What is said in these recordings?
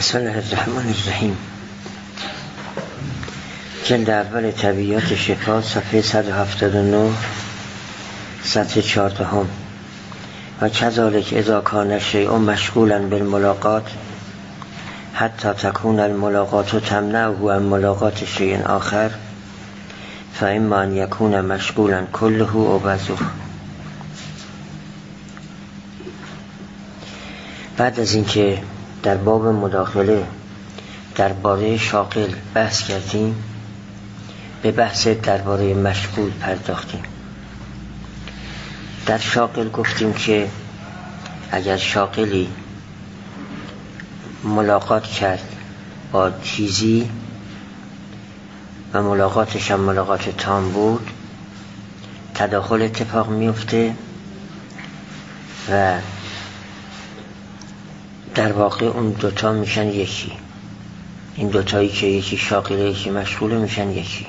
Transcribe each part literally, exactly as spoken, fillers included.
بسم الله الرحمن الرحیم. جلد اول طبیعات شفا، صفحه صد و هفتاد و نه، سطر چهاردهم. و کذالک اذا کان الشیء مشغولا بالملاقات حتی تکون الملاقات تمنعه عن ملاقات شیء آخر فاما ان یکون مشغولا کله او بعضه. بعد از اینکه در باب مداخله درباره شاغل بحث کردیم، به بحث درباره مشغول پرداختیم. در شاغل گفتیم که اگر شاغلی ملاقات کرد با چیزی و ملاقاتش هم ملاقات تام بود، تداخل اتفاق میفته و در واقع اون دوتا میشن یکی. این دوتایی که یکی شاغله یکی مشغوله میشن یکی،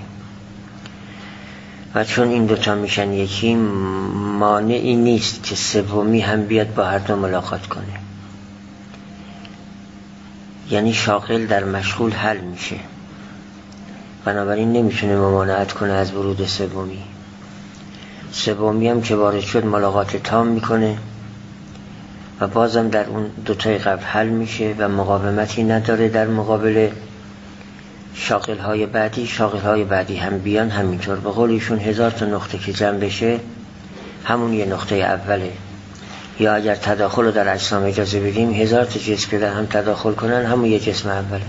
و چون این دوتا میشن یکی مانعی نیست که سومی هم بیاد با هر دو ملاقات کنه. یعنی شاغل در مشغول حل میشه، بنابراین نمیتونه ممانعت کنه از ورود سومی. سومی هم که وارد شد ملاقات تام میکنه و بازم در اون دوتای قبل حل میشه و مقاومتی نداره در مقابل شاغل های بعدی. شاغل های بعدی هم بیان همینطور. به قول ایشون هزار تا نقطه که جمع بشه همون یه نقطه اوله، یا اگر تداخل رو در اجسام اجازه بدیم هزار تا جسم که در هم تداخل کنن همون یه جسم اوله.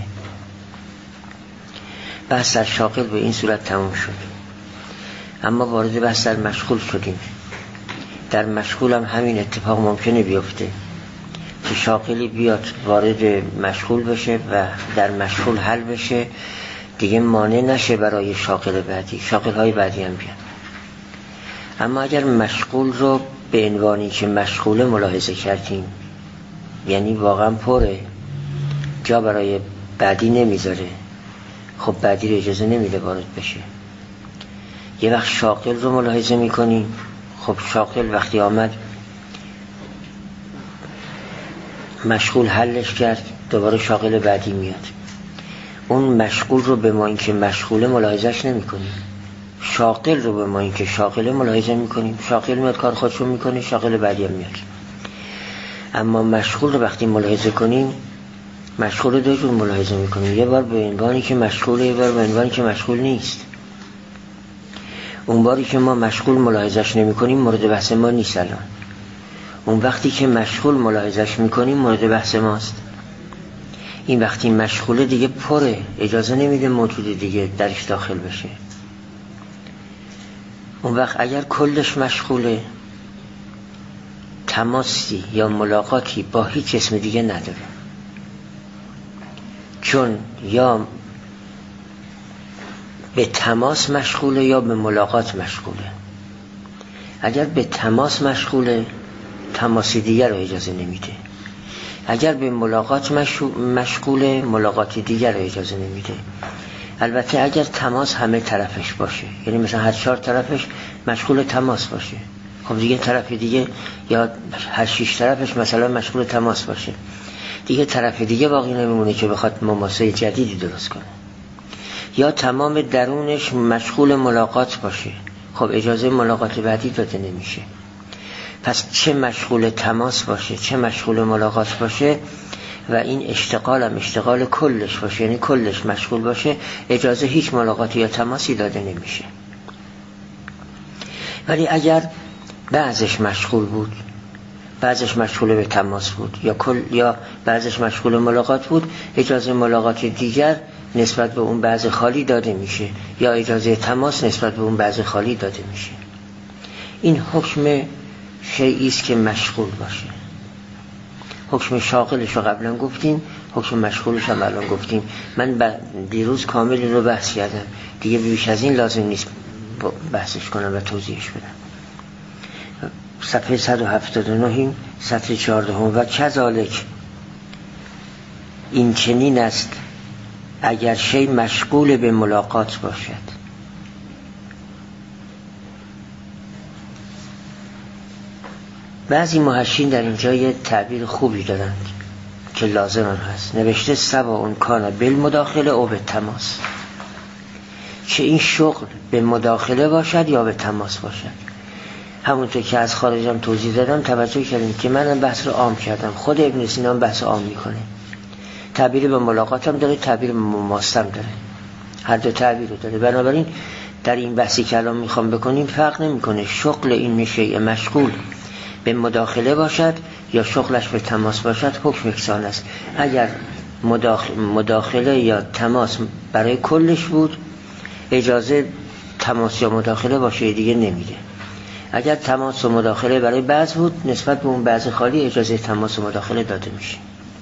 بحث در شاغل به این صورت تموم شد. اما وارد بحث در مشغول شدیم. در مشغول هم همین اتفاق ممکنه بیفته که شاغلی بیاد وارد مشغول بشه و در مشغول حل بشه، دیگه مانع نشه برای شاغل بعدی. شاغل های بعدی هم بیان. اما اگر مشغول رو به عنوانی که مشغوله ملاحظه کردیم، یعنی واقعا پره، جا برای بعدی نمیذاره، خب بعدی رو اجازه نمیده وارد بشه. یه وقت شاغل رو ملاحظه میکنیم، خب شاغل وقتی آمد مشغول حلش کرد، دوباره شاغل بعدی میاد. اون مشغول رو به ما اینکه مشغوله ملاحظهش نمی کنیم، شاغل رو به ما اینکه شاغله ملاحظه میکنیم. شاغل میاد کار خودشو میکنه، شاغل بعدی هم میاد. اما مشغول رو وقتی ملاحظه کنیم، مشغول رو دو جور ملاحظه میکنیم. یه بار به عنوانی که مشغوله، یه بار به عنوانی که مشغول نیست. اون باری که ما مشغول ملاحظهش نمی کنیم مورد بحث ما نیست الان. اون وقتی که مشغول ملاحظهش می کنیم مورد بحث ماست. این وقتی مشغوله دیگه پره، اجازه نمیده موجود دیگه درش داخل بشه. اون وقت اگر کلش مشغوله، تماسی یا ملاقاتی با هیچ اسم دیگه نداره، چون یا به تماس مشغوله یا به ملاقات مشغوله. اگر به تماس مشغوله، تماسی دیگر رو اجازه نمیده. اگر به ملاقات مشغوله، ملاقاتی دیگر رو اجازه نمیده. البته اگر تماس همه طرفش باشه، یعنی مثلا هر چهار طرفش مشغول تماس باشه، خب دیگه طرف دیگه، یا هر شش طرفش مثلا مشغول تماس باشه، دیگه طرف دیگه باقی نمیمونه که بخواد مماسه جدیدی درست کنه. یا تمام درونش مشغول ملاقات باشه، خب اجازه ملاقات بعدی داده نمیشه. پس چه مشغول تماس باشه چه مشغول ملاقات باشه و این اشتغال هم اشتغال کلش باشه، یعنی کلش مشغول باشه، اجازه هیچ ملاقاتی یا تماسی داده نمیشه. ولی اگر بعضش مشغول بود، بعضش مشغول به تماس بود، یا کل یا بعضش مشغول ملاقات بود، اجازه ملاقات دیگر نسبت به اون بعض خالی داده میشه، یا اجازه تماس نسبت به اون بعض خالی داده میشه. این حکم شیئی است که مشغول باشه. حکم شاغلش رو قبلا گفتیم، حکم مشغولش هم الان گفتیم. من دیروز کامل رو بحث کردم، دیگه بیش از این لازم نیست بحثش کنم و توضیحش بدم. صفحه صد و هفتاد و نه، سطر چهاردهم. و کذالک، این چنین است اگر شی مشغول به ملاقات باشد. بعضی محشین در اینجا یه تعبیر خوبی دارند. که لازم هم هست. نوشته سوا اون کانه بالمداخله او به تماس، که این شغل به مداخله باشد یا به تماس باشد. همونطور که از خارجم توضیح دادم توجه کردیم که منم بحث رو عام کردم، خود ابن سینا هم بحث عام میکنه، تعبیر به ملاقات هم داره، تعبیر به مماس هم داره، هر دو تعبیر رو داره. بنابراین در این بحثی که الان میخوام بکنیم فرق نمیکنه شغل این میشه مشغول به مداخله باشد یا شغلش به تماس باشد، حکم یکسان است. اگر مداخله, مداخله یا تماس برای کلش بود اجازه تماس یا مداخله باشه دیگه نمیده. اگر تماس و مداخله برای بعض بود نسبت به اون بعض خالی اجازه تماس و مداخله داده میشه.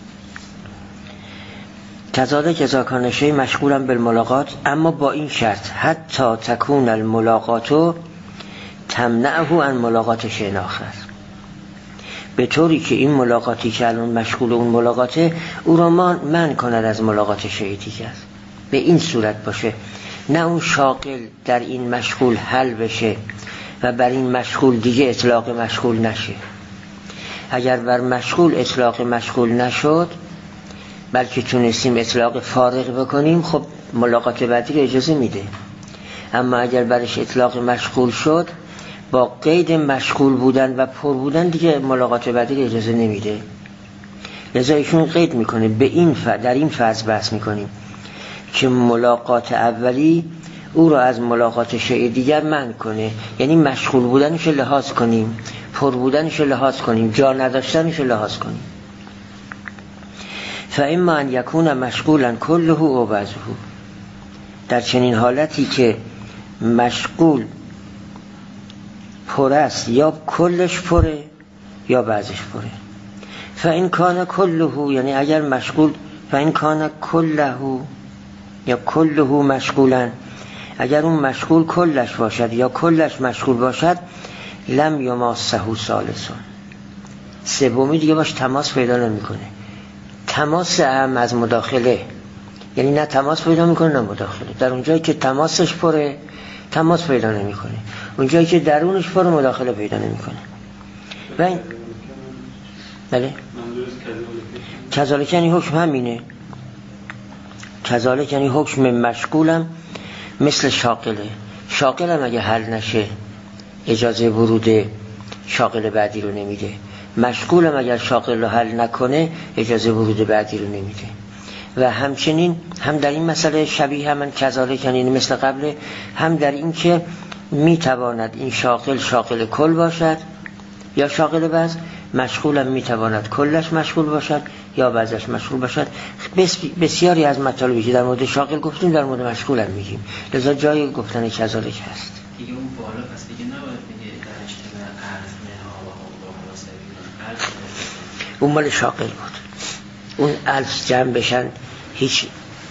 کذالک اذا کان شیء مشغولا بالملاقات، اما با این شرط حتی تکون الملاقات تمنعه عن ملاقات شیء آخر، به طوری که این ملاقاتی که الان مشغول اون ملاقاته او را منع کند از ملاقات شیء دیگر. به این صورت باشه، نه اون شاغل در این مشغول حل بشه و بر این مشغول دیگه اطلاق مشغول نشه. اگر بر مشغول اطلاق مشغول نشد بلکه تونستیم اطلاق فارغ بکنیم، خب ملاقات بعدی رو اجازه میده. اما اگر برش اطلاق مشغول شد با قید مشغول بودن و پر بودن دیگه ملاقات بعدی رو اجازه نمیده. لذا ایشون قید میکنه به این ف... در این فرض بحث میکنیم که ملاقات اولی او را از ملاقات شیء دیگر منع کنه، یعنی مشغول بودنش رو لحاظ کنیم، پر بودنش رو لحاظ کنیم، جا نداشتنش رو لحاظ کنیم. فاما ان یکون مشغولا کله او بعضه، در چنین حالتی که مشغول پر است یا کلش پره یا بعضش پره. فان کان کله، یعنی اگر مشغول، فان کان کله یا کله مشغولا، اگر اون مشغول کلش باشد یا کلش مشغول باشد لم یماسه ثالثون، سومی دیگه باش تماس پیدا نمیکنه. تماس اهم از مداخله، یعنی نه تماس پیدا میکنه نه مداخله. در اونجایی که تماسش پره تماس پیدا نمیکنه، اونجایی که درونش پره مداخله پیدا نمیکنه. و این بله کذالک یعنی حکم همینه. کذالک یعنی حکم مشغولم مثل شاغله. شاغلم اگه حل نشه اجازه ورود شاغل بعدی رو نمیده. مشغولم اگر شاغل رو حل نکنه اجازه ورود بعدی رو نمیده. و همچنین هم در این مسئله شبیه همون کذالک یعنی مثل قبل، هم در این که میتواند این شاغل شاغل کل باشد یا شاغل بعض، مشغولم میتواند کلش مشغول باشد یا بعضش مشغول باشد. بسیاری از مطالبی که در مورد شاغل گفتیم در مورد مشغول هم میگیم، لذا جای گفتن کذالک هست دیگه. اون بالا پس دیگه نباید میگه در اجتماع عرض نها و هم با مناسبی اون مال شاغل بود. اون الف جمع بشن هیچ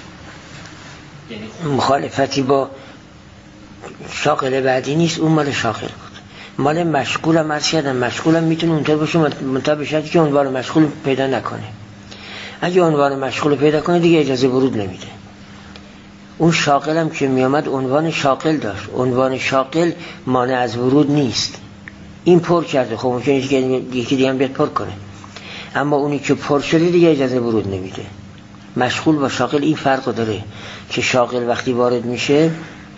مخالفتی با شاغل بعدی نیست، اون مال شاغل بود. مال مشغولم مرز کردم، مشغولم میتونه اونطور باشه منطقه بشد که عنوان مشغول پیدا نکنه. اگه عنوان مشغول پیدا کنه دیگه اجازه ورود نمیده. اون شاغلم که میامد عنوان شاغل داشت، عنوان شاغل مانع از ورود نیست. این پر کرده، خب ممکنه یکی دیگه هم بیاد پر کنه، اما اونی که پر شده دیگه اجازه ورود نمیده. مشغول با شاغل این فرق داره که شاغل وقتی وارد میشه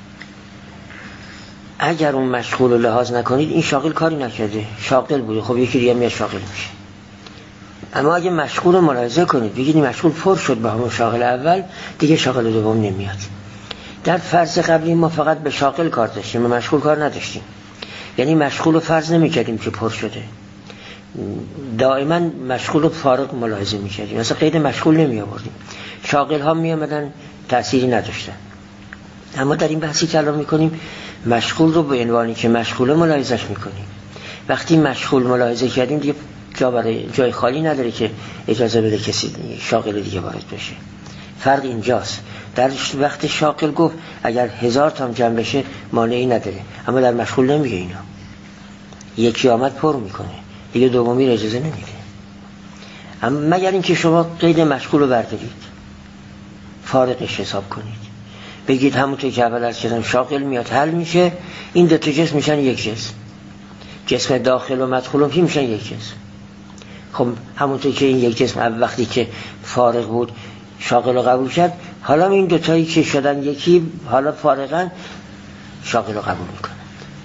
اگر اون مشغول رو لحاظ نکنید این شاغل کاری نکرده، شاغل بوده، خب یکی دیگه میاد شاغل میشه. اما اگه مشغول رو ملاحظه کنید بگید مشغول پر شد با همون شاغل اول، دیگه شاغل دوم نمیاد. در فرض قبلی ما فقط به شاغل کار داشتیم، به مشغول کار نداشتیم. یعنی مشغول رو فرض نمیکردیم که پر شده، دائما مشغول رو فارغ ملاحظه میکردیم، مثلا قید مشغول نمی آوردیم. شاغل ها می آمدن تأثیری نداشتن. اما در این بحثی که الان میکنیم مشغول رو به عنوانی که مشغول ملاحظهش میکنیم. وقتی مشغول ملاحظه کردیم دیگه جا برای جای خالی نداره که اجازه بده کسی شاغل دیگه وارد بشه. فرق اینجاست. در وقت شاغل گفت اگر هزار تا جمع بشه مانعی نداره، اما در مشغول نمیگه اینا. یکی آمد پر میکنه دیگه دومی رو اجازه نمیده. اما مگر اینکه شما قید مشغول رو بردارید فارغش حساب کنید، بگید همونطور که اول از کردم شاغل میاد حل میشه، این دو تا جسم میشن یک جسم، جسم داخل و مدخول هم میشن یک جسم. خب همونطور که این یک جسم وقتی که فارغ بود شاغل رو قبول کرد، حالا این دوتایی که شدن یکی حالا فارغن شاغل رو قبول میکنن.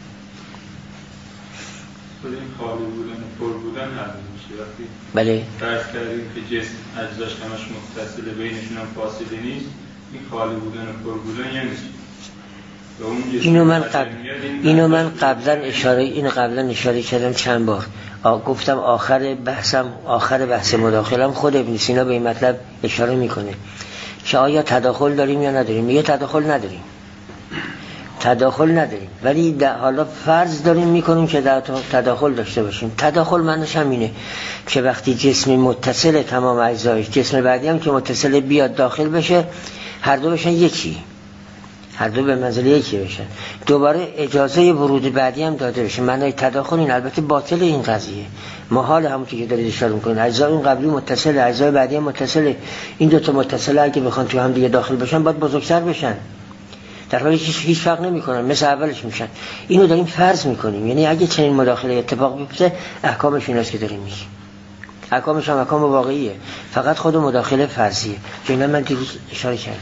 این خالی بودن و پر بودن حل میشه وقتی بله فرض کردیم که جسم اجزاش همش متصله بینشون هم فاصله نیست، این خالی بودن و پر بودن یعنی اینو من قبل اینو من قبلا اشاره این قبلا اشاره کردم چند بار. آ... گفتم آخر بحثم آخر بحث مداخلم خود ابن سینا به این مطلب اشاره میکنه که آیا تداخل داریم یا نداریم. میگه تداخل نداریم، تداخل نداریم، ولی حالا فرض داریم میکنیم که در تداخل داشته باشیم. تداخل معنیش هم اینه که وقتی جسم متصل تمام اجزایش، جسم بعدی هم که متصل بیاد داخل بشه، هر دو بشن یکی، هر دو به منزله یکی بشن، دوباره اجازه ورود بعدی هم داده بشه. معنی تداخل این البته باطل این قضیه، محال. همونطور که دارید اشاره میکنید اجزای اون قبلی متصل، اجزای بعدی هم متصل، این دو تا متصل اگه بخوان تو هم دیگه داخل بشن باید بزرگتر بشن، در حالی که هیچ فرق نمیکنن، مثل اولش میشن. اینو داریم فرض میکنیم، یعنی اگه چنین مداخله اتفاق بیفته احکامش ایناست که داریم میگیم. احکامش هم احکام واقعیه، فقط خود مداخله فرضیه که اینا من دیروز اشاره کردم.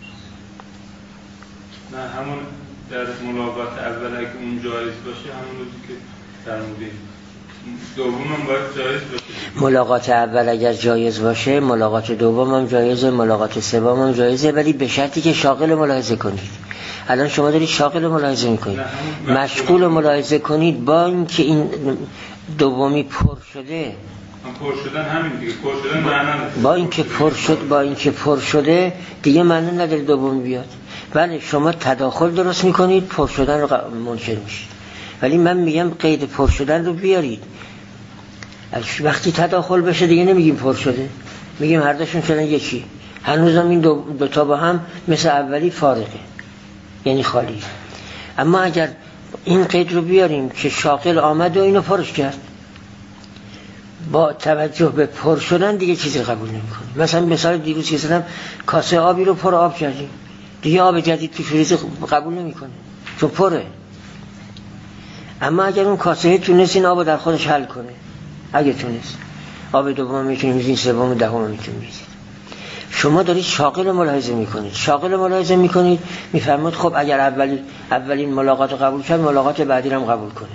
نه همون در ملاقات اول اگه اون جایز باشه همون روزی که فرمودید، دوم هم باید جایز باشه. ملاقات اول اگر جایز باشه، ملاقات دوم هم جایزه، ملاقات سوم هم جایزه، ولی به شرطی که شاغل ملاحظه کنید. الان شما دارید شاغل ملاحظه میکنید، مشغول ملاحظه کنید، با اینکه این دومی پر شده، پر شدن همین دیگه، پر شدن معنی نداره. با اینکه پر شد، با اینکه پر شده دیگه معنی نداره دومی بیاد. بله شما تداخل درست میکنید، پر شدن رو منکر میشید، ولی من میگم قید پر شدن رو بیارید. وقتی تداخل بشه دیگه نمیگیم پر شده، میگیم هر دوشون شدن یکی، هنوزم این دو, دو تا با هم مثل اولی فارغه، یعنی خالی. اما اگر این قید رو بیاریم که شاغل آمد و اینو پرش کرد، با توجه به پر شدن دیگه چیزی قبول نمی‌کنیم. مثلا مثال دیروز که زدم، کاسه آبی رو پر آب کردیم، دیگه آب جدید تو فریز قبول نمی‌کنه چون پره. اما اگر اون کاسه تونست این آب در خودش حل کنه، اگه تونست آب دوم میتونیم این سوم و دهم میتونیم بیزید. شما دارید شاغل ملاحظه میکنید، شاغل ملاحظه میکنید، میفرمایید خب اگر اولی اولین ملاقات رو قبول کرد، ملاقات بعدی رو هم قبول کنه.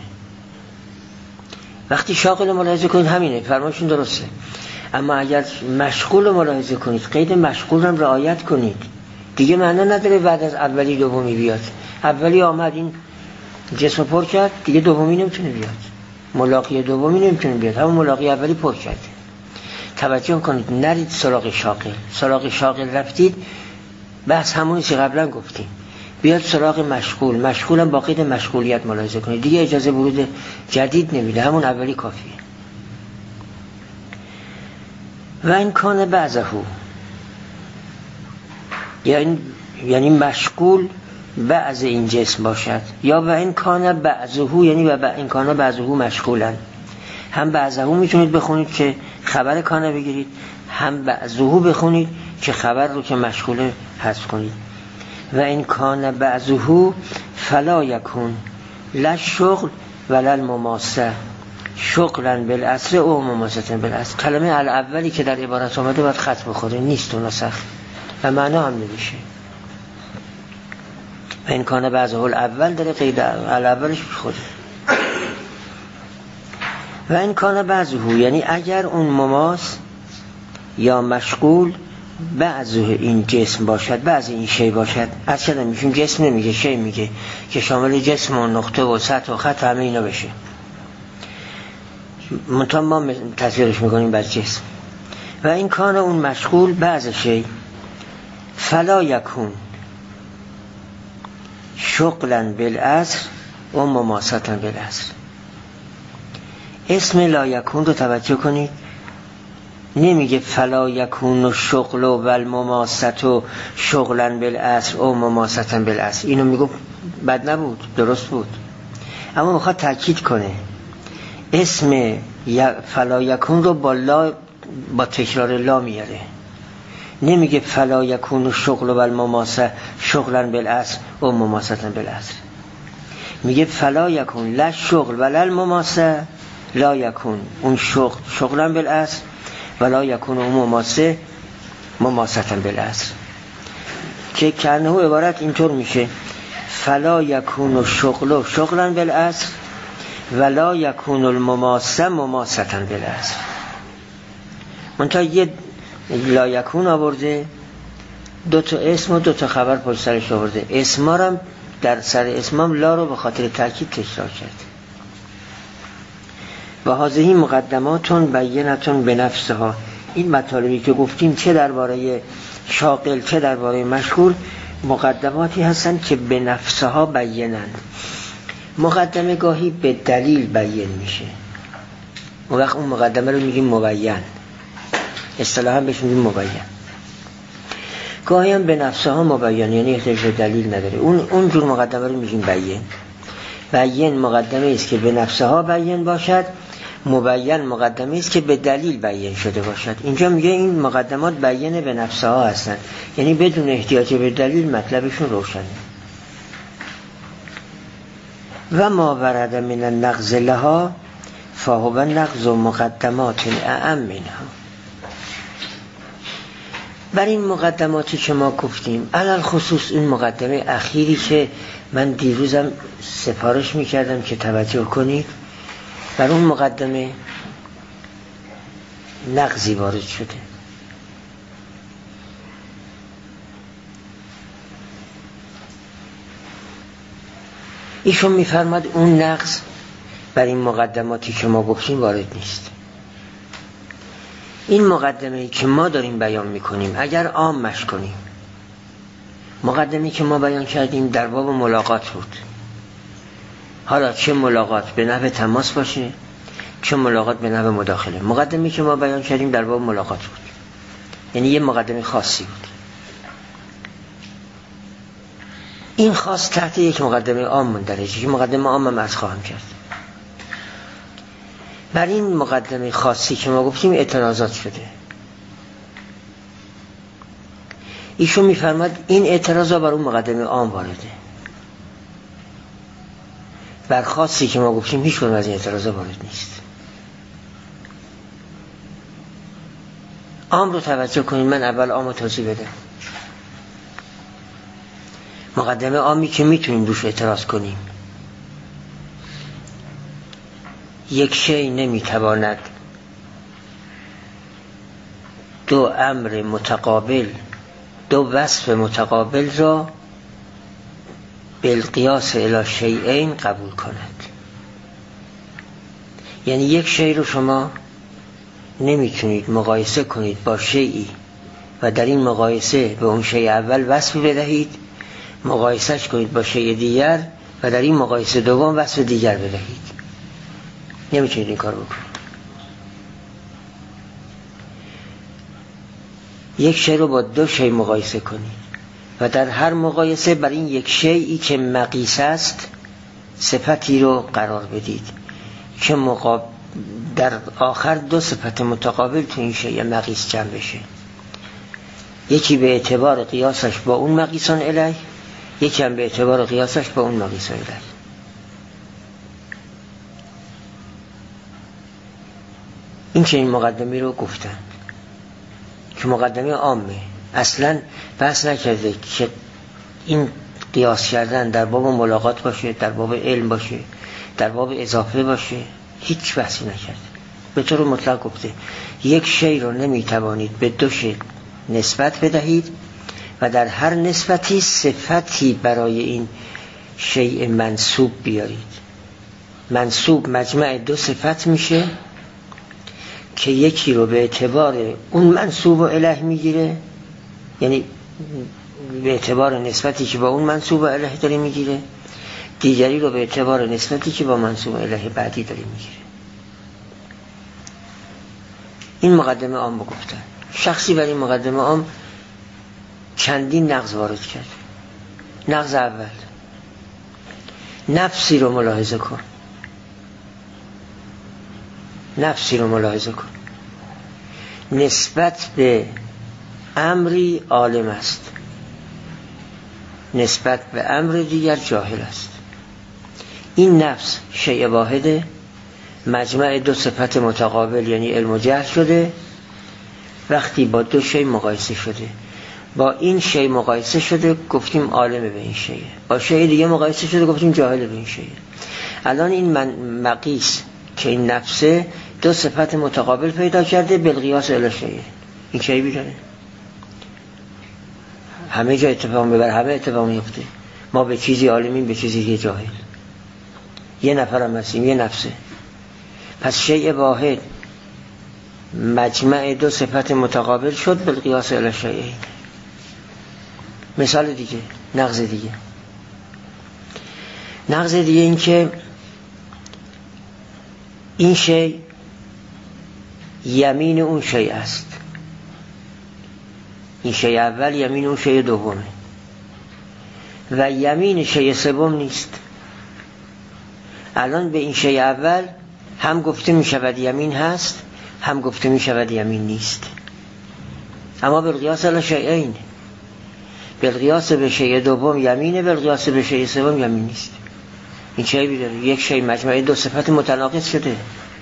وقتی شاغل ملاحظه کنید همینه، فرمایشون درسته. اما اگر مشغول ملاحظه کنید، قید مشغول هم رعایت کنید، دیگه معنی نداره بعد از اولی دومی بیاد. اولی آمد این جسم پر کرد، دیگه دومی نمیتونه بیاد، ملاقی دومی نمیتونه بیاد، همون ملاقی اولی پر کرده. توجه کنید، نرید سراغ شاغل. سراغ شاغل رفتید، بحث همونی که قبلا گفتیم. بیاد سراغ مشغول، مشغولم با قید مشغولیت ملاحظه کنید، دیگه اجازه ورود جدید نمیده، همون اولی کافیه. و این کان بعضه، یعنی یعنی مشغول بعض این جسم باشد، یا و این کان بعضه، یعنی و این کان بعضه مشغولن. هم بعضه میتونید بخونید که خبر کانه بگیرید، هم بعضه بخونید که خبر رو که مشغوله حذف کنید. و این کان بعضه فلا یکون لا شغل ولا المماسه شغلا بالعصر او مماسه بالعصر. کلمه الاولی که در عبارت آمده باید خط بخوره، نیست و نسخ و معنا هم نمیشه. و این کان بعضه الاول داره قید الاولش بخوره. و این کان بعضه، یعنی اگر اون مماس یا مشغول بعضه این جسم باشد، بعض این شی باشد. از چه میشون جسم نمیگه، شی میگه که شامل جسم و نقطه و سطح و خط همه اینا بشه. منطقه ما تصویرش میکنیم بر جسم. و این کان اون مشغول بعض شی فلا یکون شغلا بالعصر و مماستا بالعصر. اسم لا یکون رو توجه کنید، نمیگه فلا یکون و شغل و المماست و شغلا بالعصر و مماستا بالعصر. اینو میگو بد نبود، درست بود، اما میخواد تاکید کنه اسم فلا یکون رو با لا، با تکرار لا میاره. نمیگه فلا یکون و شغل و المماسه شغلا بالعصر و مماستا بالعصر. میگه فلا یکون لا شغل ولا المماسه لا یکون اون شغل شغلا بالاصل ولا یکون اون مماسه مماستا بالاصل، که کنه عبارت اینطور میشه فلا یکون شغل شغلا بالاصل ولا یکون المماسه مماستا بالاصل. منتها یه لا یکون آورده، دو تا اسم و دو تا خبر پشت سرش آورده. اسمارم در سر اسمام لا رو به خاطر تاکید تکرار کرد. و هذه مقدماتون بینتون به نفسها. این مطالبی که گفتیم چه درباره شاغل چه درباره مشغول مقدماتی هستن که به نفسها بینن. مقدمه گاهی به دلیل بیان میشه، اون وقت اون مقدمه رو میگیم مبین، اصطلاحا بهش میگیم مبین. گاهی هم به نفسها مبین، یعنی احتیاج به دلیل نداره، اون اون جور مقدمه رو میگیم بیان. بیان مقدمه است که به نفسها بیان باشد، مبین مقدمه است که به دلیل بیان شده باشد. اینجا میگه این مقدمات بیان به نفسها هستند، یعنی بدون احتیاج به دلیل مطلبشون روشنه. و ما ورد من النقض لها فهو نقض مقدمات اعم منها. بر این مقدماتی که ما گفتیم، علل خصوص این مقدمه اخیری که من دیروزم سفارش میکردم که توجه کنید، بر اون مقدمه نقضی وارد شده. ایشون میفرماد اون نقض بر این مقدماتی که ما گفتیم وارد نیست. این مقدمه‌ای که ما داریم بیان میکنیم اگر عامش کنیم، مقدمه‌ای که ما بیان کردیم در باب ملاقات بود، حالا چه ملاقات به نحو تماس باشه چه ملاقات به نحو مداخله، مقدمه‌ای که ما بیان کردیم در باب ملاقات بود، یعنی یه مقدمه خاصی بود. این خاص تحت یک مقدمه عام مندرجه که مقدمه عام هم عرض خواهم کرد. بر این مقدمه خاصی که ما گفتیم اعتراضات شده. ایشون میفرماد این اعتراضا بر اون مقدمه عام وارده، بر خاصی که ما گفتیم هیچ کدوم از این اعتراضا وارد نیست. عام رو توجه کنید، من اول عام رو توضیح بدم. مقدمه عامی که میتونیم روش اعتراض کنیم، یک شی نمیتواند دو امر متقابل، دو وصف متقابل را بالقیاس الی شیئین قبول کند. یعنی یک شی رو شما نمیتونید مقایسه کنید با شیئی و در این مقایسه به اون شیء اول وصف بدهید، مقایسهش کنید با شیء دیگر و در این مقایسه دوم وصف دیگر بدهید. نمیتونید این کار بکنید. یک شی رو با دو شی مقایسه کنید و در هر مقایسه بر این یک شیئی که مقیس است صفتی رو قرار بدید که مقاب... در آخر دو صفت متقابل تو این شیء مقیس جمع بشه، یکی به اعتبار قیاسش با اون مقیسان الیه، یکی هم به اعتبار قیاسش با اون مقیسان الیه. این چنین مقدمی رو گفتن که مقدمه عامه، اصلا بحث نکرده که این قیاس کردن در باب ملاقات باشه، در باب علم باشه، در باب اضافه باشه، هیچ بحثی نکرده. به طور مطلق گفته یک شی رو نمیتوانید به دو شی نسبت بدهید و در هر نسبتی صفتی برای این شیء منسوب بیارید. منسوب مجمع دو صفت میشه که یکی رو به اعتبار اون منسوب و اله میگیره، یعنی به اعتبار نسبتی که با اون منسوب و اله داری میگیره، دیگری رو به اعتبار نسبتی که با منسوب و اله بعدی داری میگیره. این مقدمه عام رو گفتن. شخصی برای مقدمه عام چندین نقض وارد کرد. نقض اول، نفسی رو ملاحظه کن، نفسی رو ملاحظه کن نسبت به امری عالم است، نسبت به امر دیگر جاهل است. این نفس شیء واحده مجمع دو صفت متقابل یعنی علم و جهل شده وقتی با دو شی مقایسه شده. با این شی مقایسه شده گفتیم عالم به این شیه، با شی دیگه مقایسه شده گفتیم جاهل به این شیه. الان این من مقیس که این نفسه دو صفت متقابل پیدا کرده بالقیاس الی شیء، این چی بیداره؟ همه جا اتفاق میبره، همه اتفاق میفته. ما به چیزی عالمیم، به چیزی دیگه جاهل. یه نفر هم هستیم، یه نفسه. پس شیء واحد مجمع دو صفت متقابل شد بالقیاس الی شیء. مثال دیگه، نقض دیگه نقض دیگه این که این شی یمین اون شی است، این شی اول یمین اون شی دومه و یمین شی سوم نیست. الان به این شی اول هم گفته می شود یمین هست، هم گفته می شود یمین نیست، اما بالقیاس الی شیئین، بالقیاس به شی دوم یمینه، بالقیاس به شی سوم یمین نیست. این چه بیداره؟ یک شی مجموعه دو صفت متناقض شده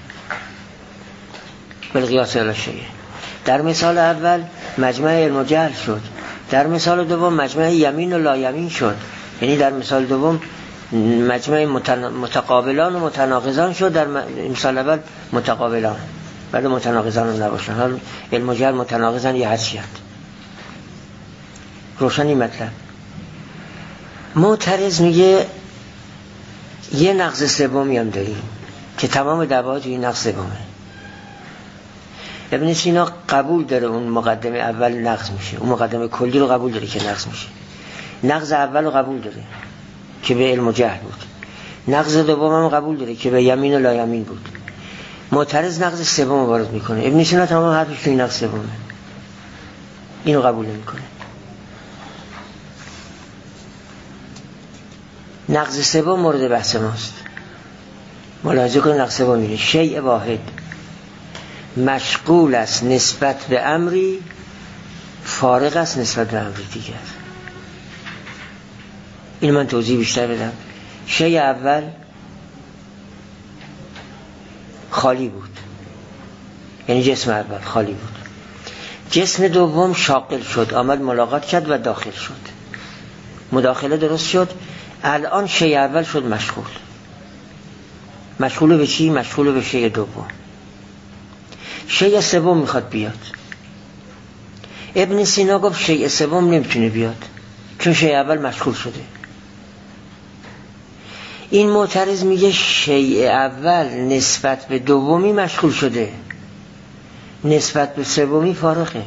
بالقیاس الی شیء. در مثال اول مجمع علم و جهل شد، در مثال دوم مجمع یمین و لا یمین شد. یعنی در مثال دوم مجمع متقابلان و متناقضان شد، در مثال اول متقابلان، بعد متناقضان هم نباشن. حال علم و جهل متناقضان یه حدشیت. روشنی مطلب. معترض میگه یه نقض سومی هم داریم که تمام دعوا توی نقض سومه. ابن سینا قبول داره اون مقدمه اول نقض میشه، اون مقدمه کلی رو قبول داره که نقض میشه. نقض اول رو قبول داره که به علم و جهل بود، نقض دوم هم قبول داره که به یمین و لا یمین بود. معترض نقض سوم وارد میکنه. ابن سینا تمام حرفش توی نقض سومه، اینو قبول نمیکنه. نقض سوم مورد بحث ماست. ملاحظه کنید نقض سوم میره شیء واحد مشغول است نسبت به امری، فارغ است نسبت به امری دیگر. این من توضیح بیشتر بدم. شیء اول خالی بود، یعنی جسم اول خالی بود. جسم دوم شاغل شد، آمد ملاقات کرد و داخل شد، مداخله درست شد. الان شیء اول شد مشغول. مشغول به چی؟ مشغول به شیء دوم. شیء سوم میخواد بیاد. ابن سینا گفت شیء سوم نمیتونه بیاد چون شیء اول مشغول شده. این معترض میگه شیء اول نسبت به دومی مشغول شده، نسبت به سومی فارغه،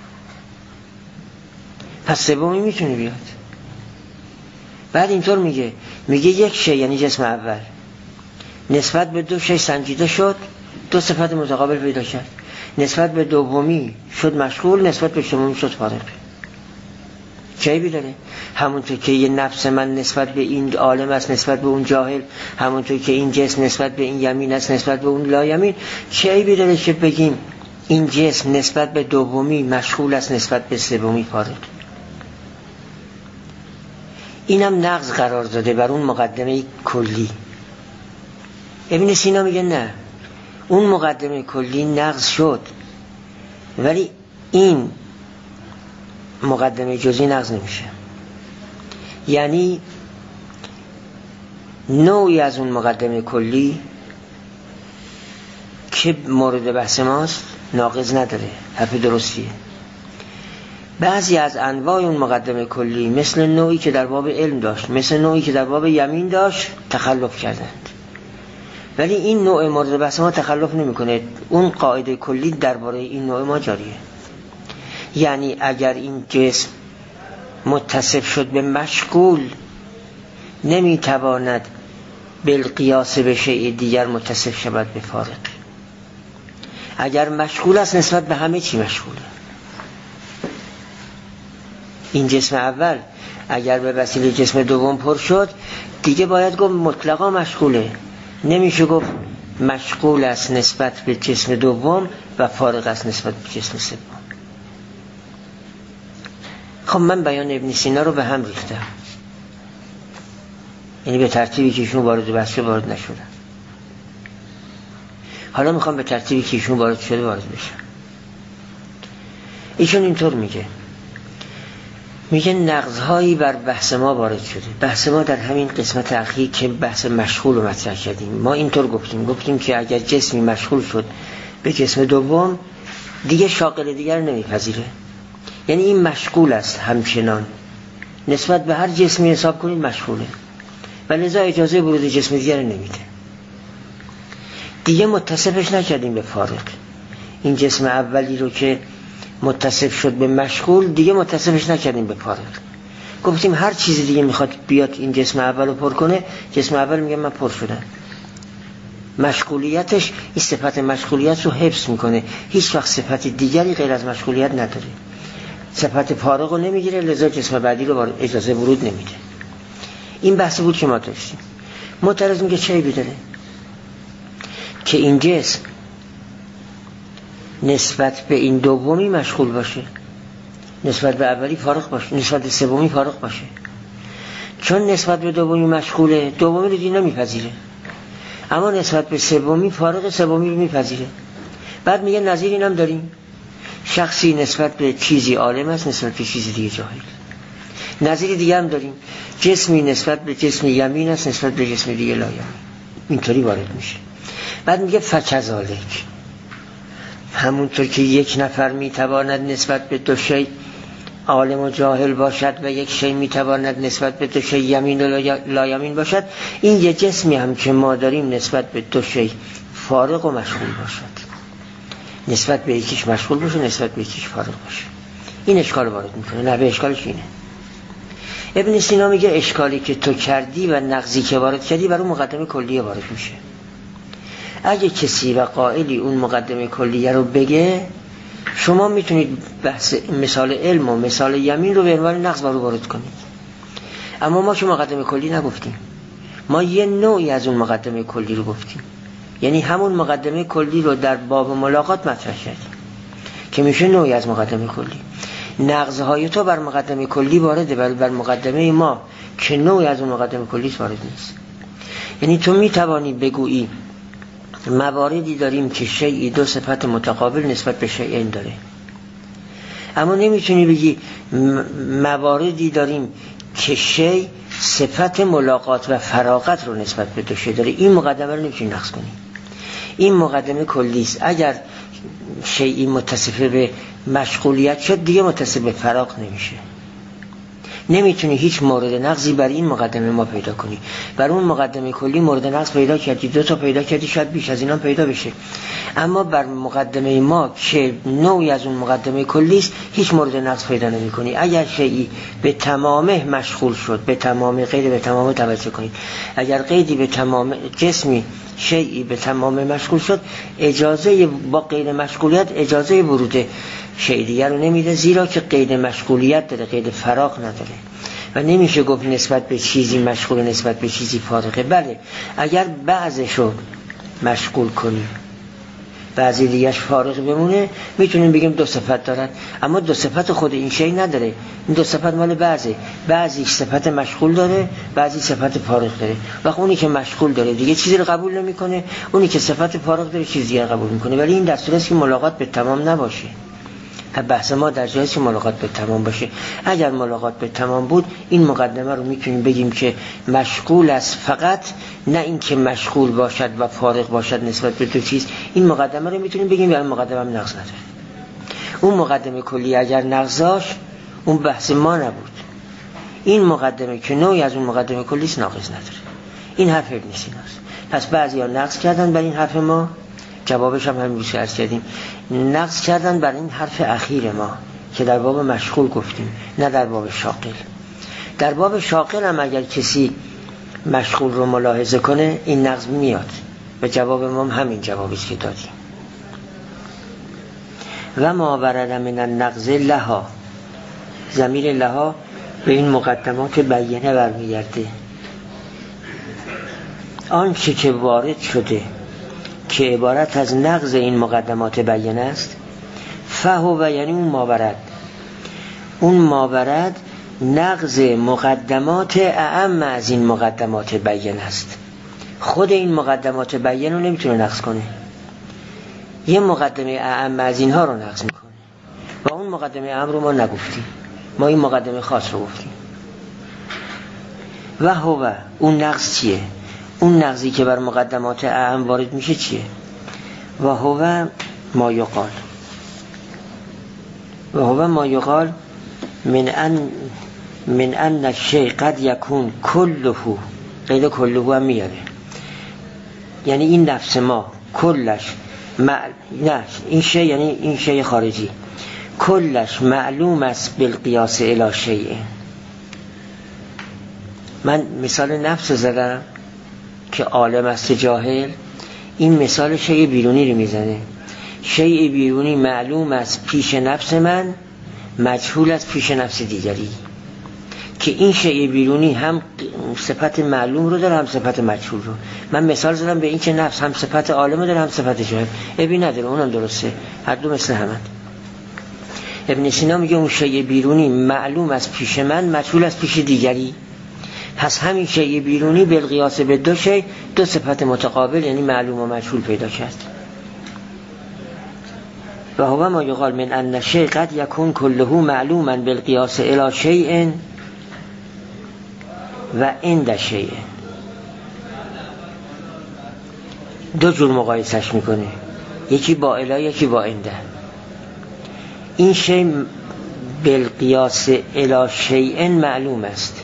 پس سومی میتونه بیاد. بعد اینطور میگه میگه یک شی یعنی جسم اول نسبت به دو شی سنجیده شد، دو صفت متقابل پیدا کرد. نسبت به دومی شد مشغول، نسبت به سومی شد فارغ. چه بیداره؟ همونطور که یه نفس من نسبت به این عالم است نسبت به اون جاهل، همونطور که این جسم نسبت به این یمین است نسبت به اون لا یمین. چه بیداره که بگیم این جسم نسبت به دومی مشغول است نسبت به سومی فارغ؟ اینم نقض قرار داده بر اون مقدمه کلی. ابن سینا میگه نه، اون مقدمه کلی نقض شد ولی این مقدمه جزئی نقض نمیشه. یعنی نوعی از اون مقدمه کلی که مورد بحث ماست ناقض نداره. حرف درستیه. بعضی از انواع اون مقدمه کلی مثل نوعی که در باب علم داشت، مثل نوعی که در باب یمین داشت تخلف کردند، ولی این نوع مورد بحث ما تخلف نمیکنه. اون قاعده کلی درباره این نوع ما جاریه. یعنی اگر این جسم متصف شد به مشغول نمیتواند بالقیاس به شیء دیگر متصف شود به فارغ. اگر مشغول است نسبت به همه چی مشغوله. این جسم اول اگر به وسیله جسم دوم پر شد دیگه باید گفت مطلقا مشغوله، نمیشه گفت مشغول است نسبت به جسم دوم و فارغ است نسبت به جسم سوم. خب من بیان ابن سینا رو به هم ریختم، یعنی به ترتیبی که ایشون وارد بحث وارد نشدن. حالا میخوام به ترتیبی که ایشون وارد شده وارد بشم. ایشون اینطور میگه میگه نقض‌هایی بر بحث ما وارد شده. بحث ما در همین قسمت اخیر که بحث مشغول رو مطرح کردیم، ما اینطور گفتیم گفتیم که اگر جسمی مشغول شد به جسم دوم دیگه شاغل دیگر نمیپذیره، یعنی این مشغول است همچنان، نسبت به هر جسمی حساب کنید مشغوله و لذا اجازه ورود جسم دیگر نمیده. دیگه متصفش نکردیم به فارغ. این جسم اولی رو که متصف شد به مشغول دیگه متصفش نکردیم به فارغ، گفتیم هر چیزی دیگه میخواد بیاد این جسم اول رو پر کنه، جسم اول میگه من پر شدم. مشغولیتش این صفت مشغولیت رو حفظ میکنه، هیچ وقت صفت دیگری غیر از مشغولیت نداره، صفت فارغ رو نمیگیره، لذا جسم بعدی رو اجازه ورود نمیده. این بحث بود که ما داشتیم. معترض میگه چه عیبی داره که این جسم نسبت به این دومی مشغول باشه، نسبت به اولی فارغ باشه، نسبت به سومی فارغ باشه. چون نسبت به دومی مشغوله، دومی رو دیگه نمیپذیره، اما نسبت به سومی فارغ، سومی رو میپذیره. بعد میگه نظیر اینم داریم، شخصی نسبت به چیزی عالم است، نسبت به چیزی دیگه جاهل. نظیر دیگه هم داریم، جسمی نسبت به جسم یمین است، نسبت به جسم دیگه لا یمین. اینطوری وارد میشه. بعد میگه فکذالک، همونطور که یک نفر میتواند نسبت به دو شی عالم و جاهل باشد و یک شی میتواند نسبت به دو شی یمین و لا یمین باشد، این یه جسمی هم که ما داریم نسبت به دو شی فارغ و مشغول باشد، نسبت به یکیش مشغول باشه، نسبت به یکیش فارغ باشه. این اشکال وارد میکنه. نه به اشکالش اینه. ابن سینا میگه اشکالی که تو کردی و نقضی که وارد کردی بر اون مقدمه کلیه وارد میشه. اگه کسی و قائلی اون مقدمه کلیه رو بگه، شما میتونید بحث مثال علم و مثال یمین رو به عنوان نقض بر وارد کنید. اما ما که مقدمه کلی نگفتیم، ما یه نوعی از اون مقدمه کلی رو گفتیم، یعنی همون مقدمه کلی رو در باب ملاقات مطرح کردیم که میشه نوعی از مقدمه کلی. نقض‌های تو بر مقدمه کلی وارده، ولی بر مقدمه ما که نوعی از اون مقدمه کلی وارد نیست. یعنی تو میتوانی بگویی مواردی داریم که شیئی دو صفت متقابل نسبت به شیئین داره، اما نمیتونی بگی مواردی داریم که شیء صفت ملاقات و فراغت رو نسبت به دو شیء داره. این مقدمه رو نمیتونی نقض کنی. این مقدمه کلی است. اگر شیئی متصف به مشغولیت شد دیگه متصف به فراغ نمیشه. نمیتونی هیچ مورد نقضی بر این مقدمه ما پیدا کنی. بر اون مقدمه کلی مورد نقض پیدا کردی، دو تا پیدا کردی، شاید بیش از اینا پیدا بشه، اما بر مقدمه ما که نوعی از اون مقدمه کلی است هیچ مورد نقض پیدا نمی کنی. اگر شیئی به تمامه مشغول شد، به تمامه، غیر به تمامه توجه کنید، اگر قیدی به تمام جسمی شیئی به تمامه مشغول شد، اجازه با غیر مشغولیت اجازه ورود شیء دیگر رو نمیده، زیرا که قید مشغولیت داره، قید فراغ نداره و نمیشه گفت نسبت به چیزی مشغول نسبت به چیزی فارغه. بله اگر بعضشو مشغول کنیم بعضی دیگرش فارغ بمونه میتونیم بگیم دو صفت دارن، اما دو صفت خود این شیء نداره. این دو صفت مال بعضه، بعضی صفت مشغول داره، بعضی صفت فارغ داره. وقت اونی که مشغول داره دیگه چیزی رو قبول نمیکنه، اونی که صفت فارغ داره چیزی دیگر قبول میکنه. ولی این در صورتی که ملاقات به تمام نباشه. بحث ما در جایی که ملاقات به تمام باشه. اگر ملاقات به تمام بود این مقدمه رو میتونیم بگیم که مشغول است، فقط نه این که مشغول باشد و فارغ باشد نسبت به دو چیز. این مقدمه رو میتونیم بگیم یا این مقدمه هم نقض نداره. اون مقدمه کلی اگر نقضاش اون بحث ما نبود. این مقدمه که نوعی از اون مقدمه کلی است ناقض نداره. این حرف ابن سیناست. پس بعضیا نقض کردن بر این حرف ما، جوابش هم همین روش عرض کردیم، نقض کردن بر این حرف اخیر ما که در باب مشغول گفتیم، نه در باب شاغل. در باب شاغل هم اگر کسی مشغول رو ملاحظه کنه این نقض میاد و جواب ما هم همین جوابی است که دادیم. و ما ورد من النقض لها، ضمیر لها به این مقدمات بیانه برمیگرده. آنچه که وارد شده که عبارت از نقض این مقدمات بیانه است، فهو و یعنی اون ماورد، اون ماورد نقض مقدمات اعم از این مقدمات بیانه است. خود این مقدمات بیانه رو نمیتونه نقض کنه. یه مقدمه اعم از اینها رو نقض میکنه و اون مقدمه اعم رو ما نگفتیم، ما این مقدمه خاص رو گفتیم. و هو اون نقض چیه؟ اون نقضی که بر مقدمات اعم وارد میشه چیه؟ و هو ما یقال و هو ما یقال من ان من ان الشیء قد یکون کله، قید کله هم میاره، یعنی این نفس ما کلش مع... نه این شیء یعنی این شیء خارجی کلش معلوم است بالقیاس الی شیء. من مثال نفس زدم که عالم است جاهل، این مثال شیء بیرونی رو میزنه. شیء بیرونی معلوم است پیش نفس من، مجهول است پیش نفس دیگری، که این شیء بیرونی هم صفت معلوم رو داره هم صفت مجهول رو. من مثال زدم به این که نفس هم صفت عالم داره هم صفت جاهل، ابی نداره، اونم درسته، هر دو مثل همند. ابن سینا میگه اون شیء بیرونی معلوم است پیش من، مجهول است پیش دیگری، پس همین شیء بیرونی بالقیاس به دو شیء دو صفت متقابل یعنی معلوم و مجهول پیدا کرد. و هو ما یقال من ان الشیء قد یکون کله معلوما بالقیاس الی شیء و عند شیء. دو جور مقایسش میکنه، یکی با الی یکی با عنده. این شیء بالقیاس الی شیء معلوم است،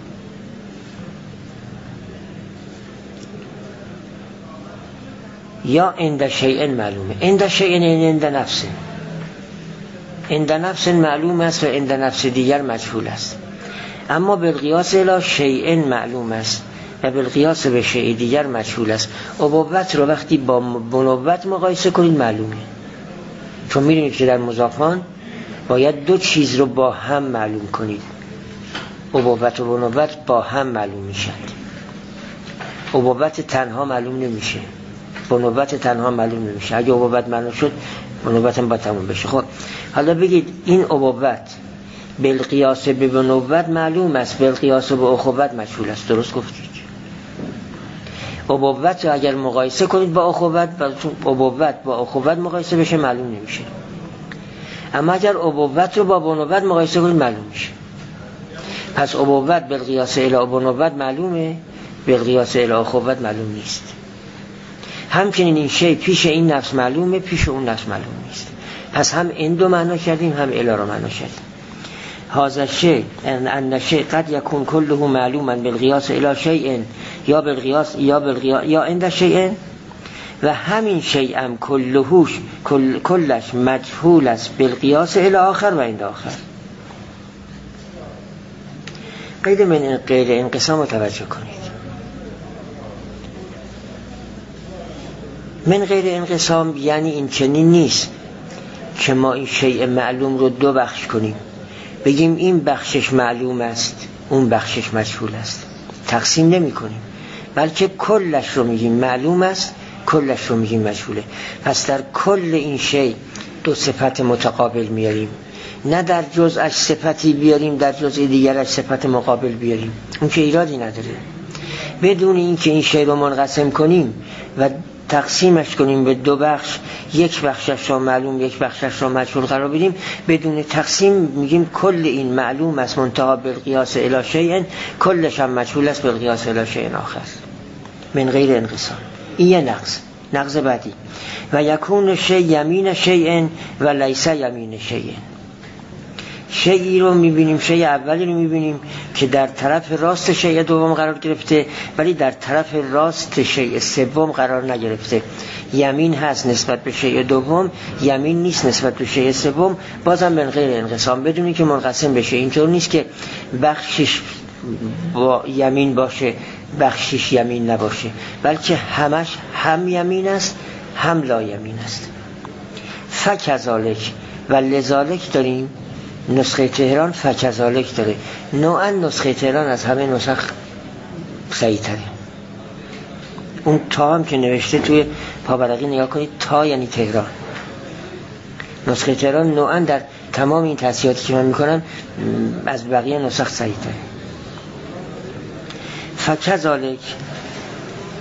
یا عند شیء معلومه. عند شیء یعنی عند نفس، عند نفس معلوم است و عند نفس دیگر مجهول است. اما بالقیاس الی شیء معلوم است و بالقیاس به شیء دیگر مجهول است. ابوت رو وقتی با بنوت مقایسه کنید معلومه، چون می‌دونید که در مضافان باید دو چیز رو با هم معلوم کنید. ابوت و بنوت با هم معلوم میشن، ابوت تنها معلوم نمیشه، بنوت تنها معلوم نمیشه. اگه ابوت معلوم شد بنوت هم باید تموم بشه. خب حالا بگید این ابوت بالقیاس به بنوت معلوم است، بالقیاس به اخوت مجهول است. درست گفتید. ابوت رو اگر مقایسه کنید با اخوت، ابوت با اخوت مقایسه بشه معلوم نمیشه. اما اگر ابوت رو با بنوت مقایسه کنید معلوم میشه. پس ابوت بالقیاس الی بنوت معلومه، بالقیاس الی اخوت معلوم نیست. همچنین این شی پیش این نفس معلومه، پیش اون نفس معلوم نیست. پس هم این دو معنا کردیم هم الی رو معنا کردیم. هذا شی ان شی قد یکون کله معلوما بالقیاس الی شیء یا بالقیاس یا بالقیاس یا عند شیء، و همین شیء هم کلهوش کل کلش مجهول است بالقیاس الی آخر و عند آخر. قید من غیر انقسام توجه کنید. من غیر انقسام یعنی این چنین نیست که ما این شیء معلوم رو دو بخش کنیم، بگیم این بخشش معلوم است اون بخشش مجهول است. تقسیم نمی کنیم، بلکه کلش رو میگیم معلوم است، کلش رو میگیم مجهوله. پس در کل این شیء دو صفت متقابل میاریم، نه در جزءش صفتی بیاریم در جزء دیگرش صفت مقابل بیاریم، اون که ایرادی نداره. بدون این که این شیء رو منقسم کنیم و تقسیمش کنیم به دو بخش، یک بخشش را معلوم یک بخشش را مجهول قرار بدیم، بدون تقسیم میگیم کل این معلوم است منتها بالقیاس الی شیء، کلش هم مجهول است بالقیاس الی شیء آخر. من غیر انقسام. این یه نقض. نقض بعدی و یکون شیء یمین شیء و لیس یمین شیء. شیئی رو میبینیم، شیء اولی رو میبینیم که در طرف راست شیء دوم قرار گرفته ولی در طرف راست شیء سوم قرار نگرفته. یمین هست نسبت به شیء دوم، یمین نیست نسبت به شیء سوم. بازم من غیر انقسام، بدونی که منقسم بشه. اینطور نیست که بخشش با یمین باشه بخشش یمین نباشه، بلکه همش هم یمین است هم لا یمین است. فکذالک و لذالک داریم. نسخه تهران فکذالک داره. نوعا نسخه تهران از همه نسخ صحیح تره. اون تا هم که نوشته توی پاورقی نگاه کنید، تا یعنی تهران. نسخه تهران نوعا در تمام این تصحیحاتی که من میکنم از بقیه نسخ صحیح تره. فکذالک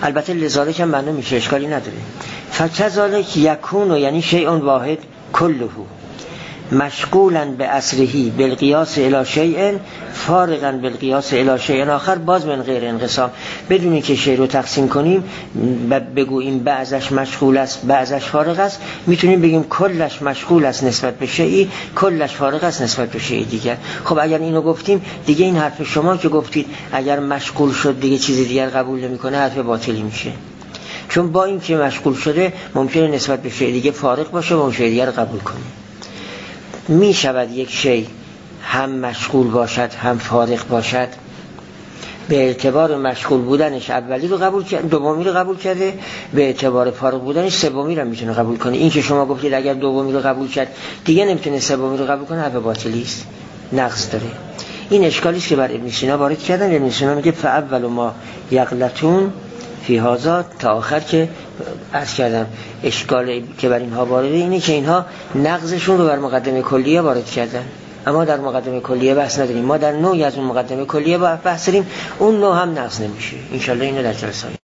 البته لذالک هم معنی میشه، اشکالی نداره. فکذالک یکون، یعنی شیء واحد کله مشغولا به اصله بالقیاس الی شیء فارغا بالقیاس الی شیء آخر، باز من غیر انقسام، بدون که شیء رو تقسیم کنیم بگوییم بعضش مشغول است بعضش فارغ است، میتونیم بگیم کلش مشغول است نسبت به شیئی، کلش فارغ است نسبت به شیء دیگر. خب اگر اینو گفتیم دیگه این حرف شما که گفتید اگر مشغول شد دیگه چیز دیگر قبول نمیکنه حرف باطلی میشه، چون با این که مشغول شده ممکنه نسبت به شیء دیگه فارغ باشه و اون شیء دیگر قبول کنه. می شود یک شی هم مشغول باشد هم فارغ باشد، به اعتبار مشغول بودنش اولی رو قبول کرده، دومی رو قبول کرده، به اعتبار فارغ بودنش سومی رو میتونه قبول کنه. این که شما گفتید اگر دومی رو قبول کرد دیگه نمیتونه سومی رو قبول کنه، حرف باطلی است، نقص داره. این اشکالی است که بر ابن سینا وارد کردن. ابن سینا میگه فاول ما یغلطون فی هذا، تا آخر که عرض کردم اشکالی که بر اینها وارده اینه که اینها نقضشون رو بر مقدمه کلیه وارد کردن، اما در مقدمه کلیه بحث نداریم. ما در نوعی از اون مقدمه کلیه بحث داریم، اون نوع هم نقض نمیشه. ان شاء الله اینو در جلسه